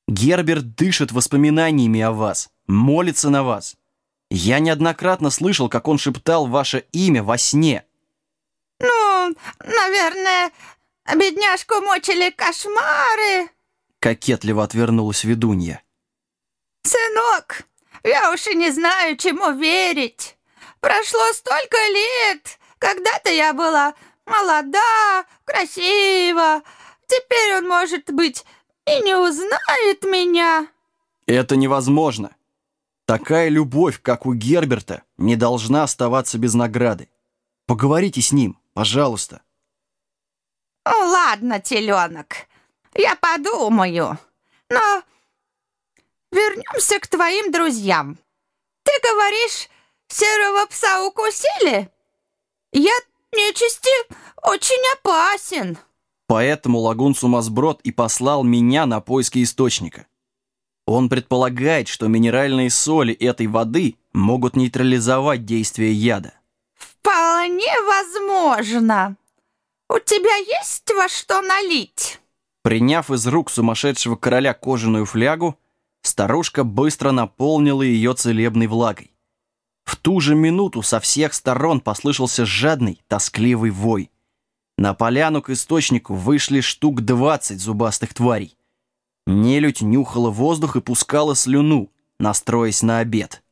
Герберт дышит воспоминаниями о вас, молится на вас. Я неоднократно слышал, как он шептал ваше имя во сне». Ну, наверное, бедняжку мучили кошмары. Кокетливо отвернулась ведунья. Сынок, я уж и не знаю, чему верить. Прошло столько лет. Когда-то я была молода, красива. Теперь он, может быть, и не узнает меня. Это невозможно. Такая любовь, как у Герберта, не должна оставаться без награды. Поговорите с ним, пожалуйста. Ну, ладно, теленок, я подумаю. Но вернемся к твоим друзьям. Ты говоришь, серого пса укусили? Яд нечисти очень опасен. Поэтому лагун Сумасброд и послал меня на поиски источника. Он предполагает, что минеральные соли этой воды могут нейтрализовать действие яда. Вполне возможно. У тебя есть во что налить? Приняв из рук сумасшедшего короля кожаную флягу, старушка быстро наполнила ее целебной влагой. В ту же минуту со всех сторон послышался жадный, тоскливый вой. На поляну к источнику вышли штук 20 зубастых тварей. Нелюдь нюхала воздух и пускала слюну, настроясь на обед.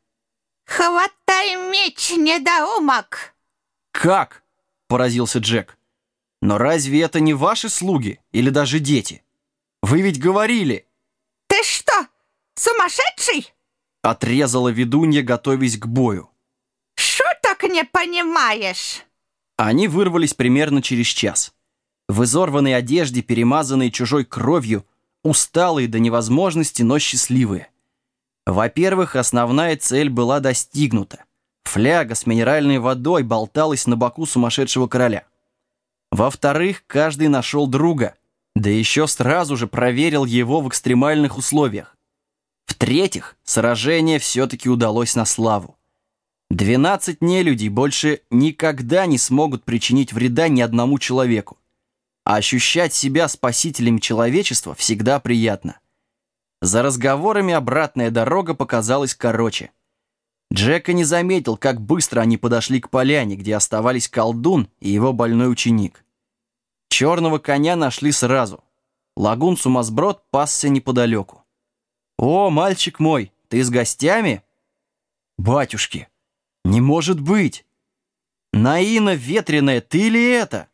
Хватай меч, недоумок! «Как?» — поразился Джек. «Но разве это не ваши слуги или даже дети? Вы ведь говорили...» Ты что, сумасшедший? Отрезала ведунья, готовясь к бою. Шуток не понимаешь? Они вырвались примерно через час. В изорванной одежде, перемазанной чужой кровью, усталые до невозможности, но счастливые. Во-первых, основная цель была достигнута. Фляга с минеральной водой болталась на боку сумасшедшего короля. Во-вторых, каждый нашел друга, да еще сразу же проверил его в экстремальных условиях. В-третьих, сражение все-таки удалось на славу. 12 нелюдей больше никогда не смогут причинить вреда ни одному человеку. А ощущать себя спасителем человечества всегда приятно. За разговорами обратная дорога показалась короче. Джека не заметил, как быстро они подошли к поляне, где оставались колдун и его больной ученик. Черного коня нашли сразу. Лагун Сумасброд пасся неподалеку. «О, мальчик мой, ты с гостями?» «Батюшки, не может быть! Наина ветреная, ты ли это?»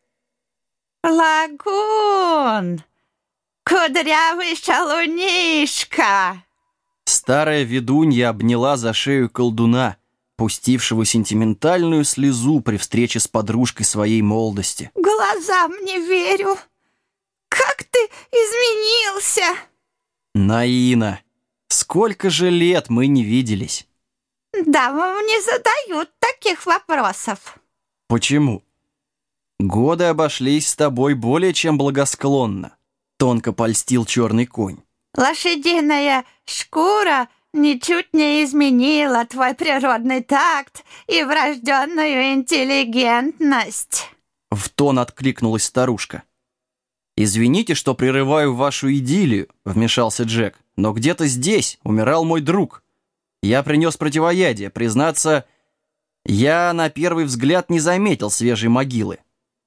Лагун! Кудрявый шалунишка! Старая ведунья обняла за шею колдуна, пустившего сентиментальную слезу при встрече с подружкой своей молодости. Глазам не верю. Как ты изменился! «Наина, сколько же лет мы не виделись?» Дамам не задают таких вопросов. «Почему?» «Годы обошлись с тобой более чем благосклонно», — тонко польстил черный конь. Лошадиная шкура ничуть не изменила твой природный такт и врожденную интеллигентность. В тон откликнулась старушка. «Извините, что прерываю вашу идиллию», — вмешался Джек, «но где-то здесь умирал мой друг. Я принес противоядие. Признаться, я на первый взгляд не заметил свежей могилы».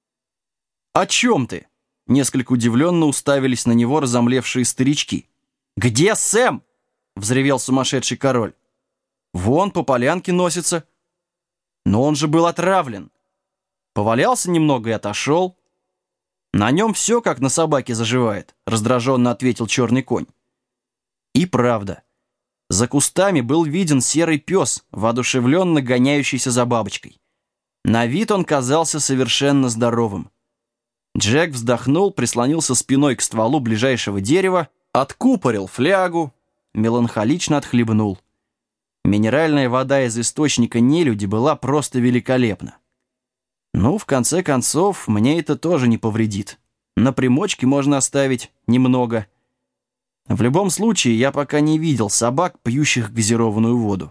«О чем ты?» — несколько удивленно уставились на него разомлевшие старички. «Где Сэм?» — взревел сумасшедший король. «Вон по полянке носится». «Но он же был отравлен». Повалялся немного и отошел. «На нем все, как на собаке, заживает», — раздраженно ответил черный конь. И правда. За кустами был виден серый пес, воодушевленно гоняющийся за бабочкой. На вид он казался совершенно здоровым. Джек вздохнул, прислонился спиной к стволу ближайшего дерева, откупорил флягу, меланхолично отхлебнул. Минеральная вода из источника нелюди была просто великолепна. Ну, в конце концов, мне это тоже не повредит. На примочке можно оставить немного. В любом случае, я пока не видел собак, пьющих газированную воду.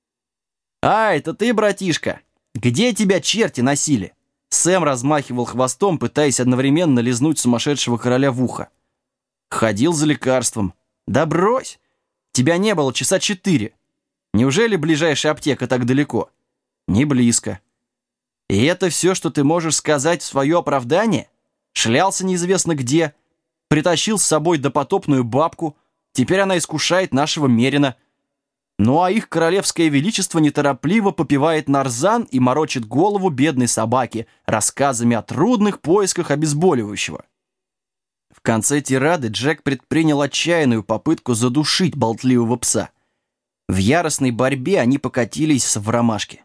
«А, это ты, братишка? Где тебя черти носили?» Сэм размахивал хвостом, пытаясь одновременно лизнуть сумасшедшего короля в ухо. «Ходил за лекарством. Да брось! Тебя не было часа 4. Неужели ближайшая аптека так далеко? Не близко. И это все, что ты можешь сказать в свое оправдание? Шлялся неизвестно где, притащил с собой допотопную бабку, теперь она искушает нашего Мерина. Ну а их королевское величество неторопливо попивает нарзан и морочит голову бедной собаке рассказами о трудных поисках обезболивающего. В конце тирады Джек предпринял отчаянную попытку задушить болтливого пса. В яростной борьбе они покатились в ромашке.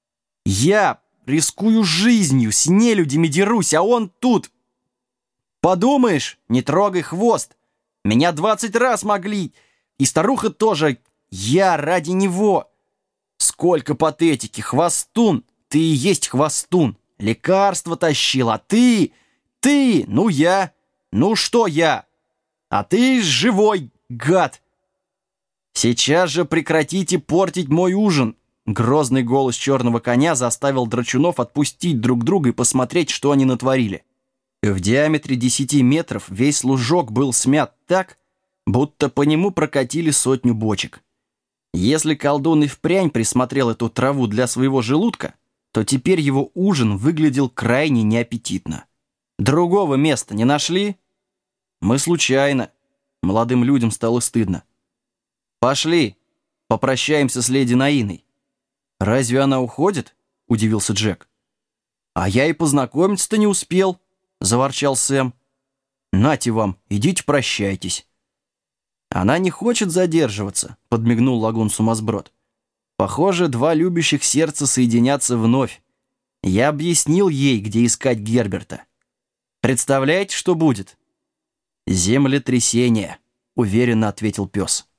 «Я рискую жизнью, с нелюдями дерусь, а он тут...» «Подумаешь, не трогай хвост! Меня 20 раз могли, и старуха тоже, я ради него!» «Сколько патетики, хвостун! Ты и есть хвостун! Лекарство тащил, а ты... ну я... ну что я? А ты живой, гад!» «Сейчас же прекратите портить мой ужин!» Грозный голос черного коня заставил драчунов отпустить друг друга и посмотреть, что они натворили. В диаметре 10 метров весь лужок был смят так, будто по нему прокатили 100 бочек. Если колдун и впрямь присмотрел эту траву для своего желудка, то теперь его ужин выглядел крайне неаппетитно. «Другого места не нашли?» «Мы случайно». Молодым людям стало стыдно. «Пошли, попрощаемся с леди Наиной». «Разве она уходит?» — удивился Джек. «А я и познакомиться-то не успел», — заворчал Сэм. «Нате вам, идите прощайтесь». «Она не хочет задерживаться», — подмигнул лагун-сумасброд. «Похоже, два любящих сердца соединятся вновь. Я объяснил ей, где искать Герберта. Представляете, что будет?» «Землетрясение», — уверенно ответил пес.